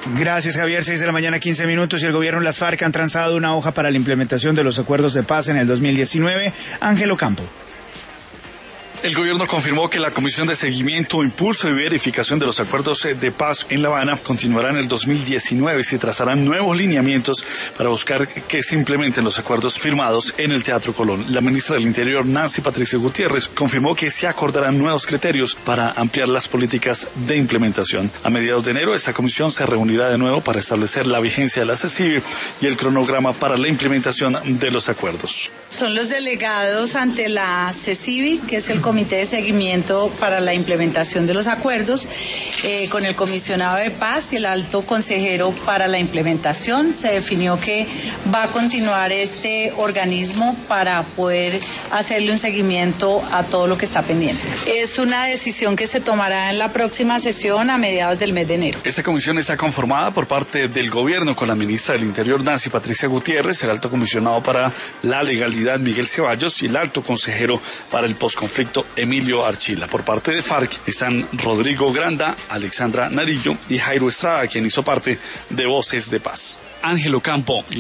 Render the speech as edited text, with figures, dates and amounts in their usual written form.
Gracias, Javier. 6 de la mañana, 15 minutos, y el gobierno y las FARC han transado una hoja para la implementación de los acuerdos de paz en el 2019. Ángel Ocampo. El gobierno confirmó que la Comisión de Seguimiento, Impulso y Verificación de los Acuerdos de Paz en La Habana continuará en el 2019 y se trazarán nuevos lineamientos para buscar que se implementen los acuerdos firmados en el Teatro Colón. La ministra del Interior, Nancy Patricia Gutiérrez, confirmó que se acordarán nuevos criterios para ampliar las políticas de implementación. A mediados de enero, esta comisión se reunirá de nuevo para establecer la vigencia de la CECIBI y el cronograma para la implementación de los acuerdos. Son los delegados ante la CECIBI, que es el Comité de Seguimiento para la Implementación de los Acuerdos, con el Comisionado de Paz y el Alto Consejero para la Implementación. Se definió que va a continuar este organismo para poder hacerle un seguimiento a todo lo que está pendiente. Es una decisión que se tomará en la próxima sesión a mediados del mes de enero. Esta comisión está conformada por parte del gobierno con la ministra del Interior, Nancy Patricia Gutiérrez, el Alto Comisionado para la Legalidad, Miguel Ceballos, y el Alto Consejero para el Postconflicto, Emilio Archila. Por parte de FARC están Rodrigo Granda, Alexandra Narillo y Jairo Estrada, quien hizo parte de Voces de Paz. Ángel Ocampo.